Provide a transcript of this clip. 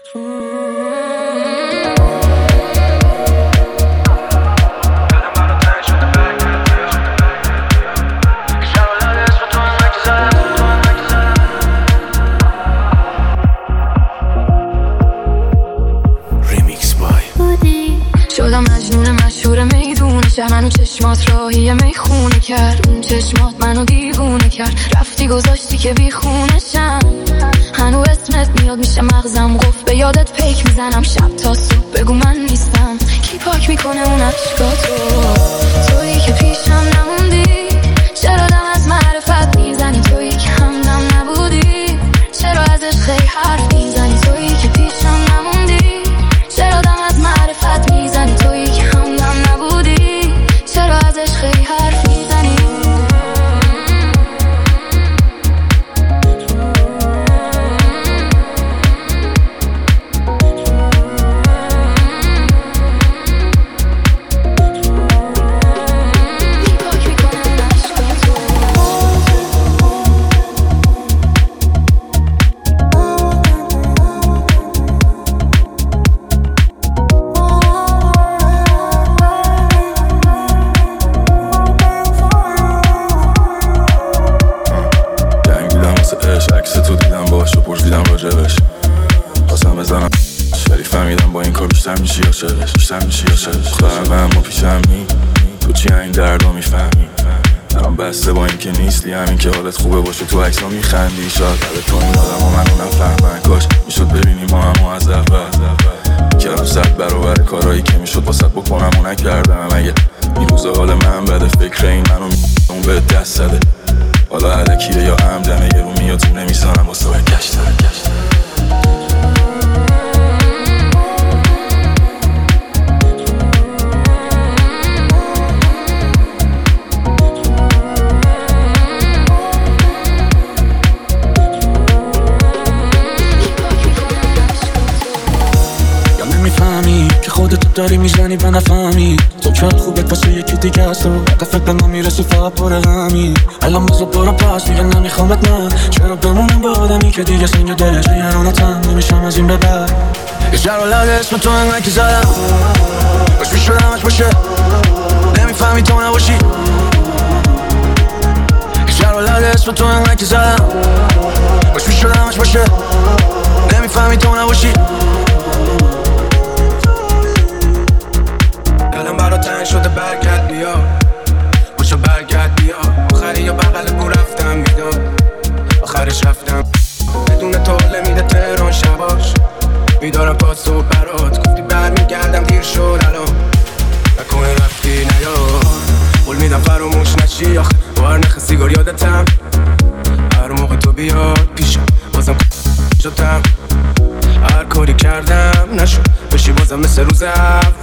شدم مجنون مشهور میدون شهر، منو چشمات راهی میخونه کرد. اون چشمات منو دیوونه کرد، رفتی گذاشتی که بیخونشم. هنو اسمت میاد میشه مغزم قفل، به یادت پیک میزنم شب تا صبح. بگو من نیستم کی پاک میکنه اون عشقاتو؟ تویی که پیشم نموندی، چرا دم از معرفت میزنی؟ تویی که همدم نبودی، چرا ازش خیلی حرف میزنی؟ تویی که پیشم نموندی، چرا دم از معرفت میزنی؟ تویی که همدم نبودی، چرا ازش خیلی حرف میزنی؟ عکس تو دیدم باهاش و پرسیدم راجبش، خواستم بزنم ولی فهمیدم با این کار بیشتر میشی عاشقش، بیشتر میشی عاشقش. خواهرم اما پیشم نی، تو چی این دردو میفهمی؟ الان بسته با این که نیستی، همین که حالت خوبه باشه تو عکس‌ها میخندی. شاید قلب تو این آدم و منو نفهمن، کاش میشد ببینی ما همو از اول. کردم 100 برابر کارایی که میشد واسط بکنم و نکردم. اگه این روزا حال من بده، فکر این منو اون به دست زده، حالا علکیه یا عمدنه، یه رو میاد تو نمیزانم واسه باید گشتن. یا نمیفهمی که خودتو داری میزنی و نفهمی تو چرا خوبت واسه یکی دیگه هست و فکر به ما میرسی فقط پر غمی. الان بذار برو پس میگه نمیخوامت من، چرا بمونم با آدمی که دیگه سنگ دلش نگرانتم نمیشم از این به بعد. یه جرالت اسم تو انگه که زدم باش میشدمش باشه، نمیفهمی تو نباشی. یه جرالت اسم تو انگه که زدم باش میشدمش باشه، نمیفهمی تو نباشی. دلم برا تنگ شده برگرد بیا، باشو برگرد بیا. آخری یا بغل بو رفتم میداد، آخرش رفتم بدون تو حاله میده تهران شباش. میدارم پاس و برات گفتی برمیگردم دیر شد الان، نکنه رفتی نیا. قول میدم فراموش نشی آخه با هر نخ سیگار یادتم. هر موقع تو بیاد پیشم بازم شدم، هر کاری کردم نشد بشی بازم مثل روز اول.